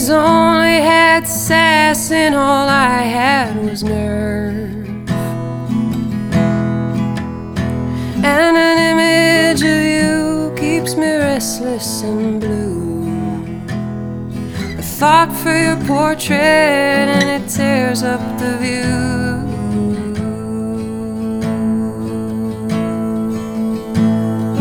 always only had sass, and all I had was nerve. And an image of you keeps me restless and blue. A thought for your portrait, and it tears up the view.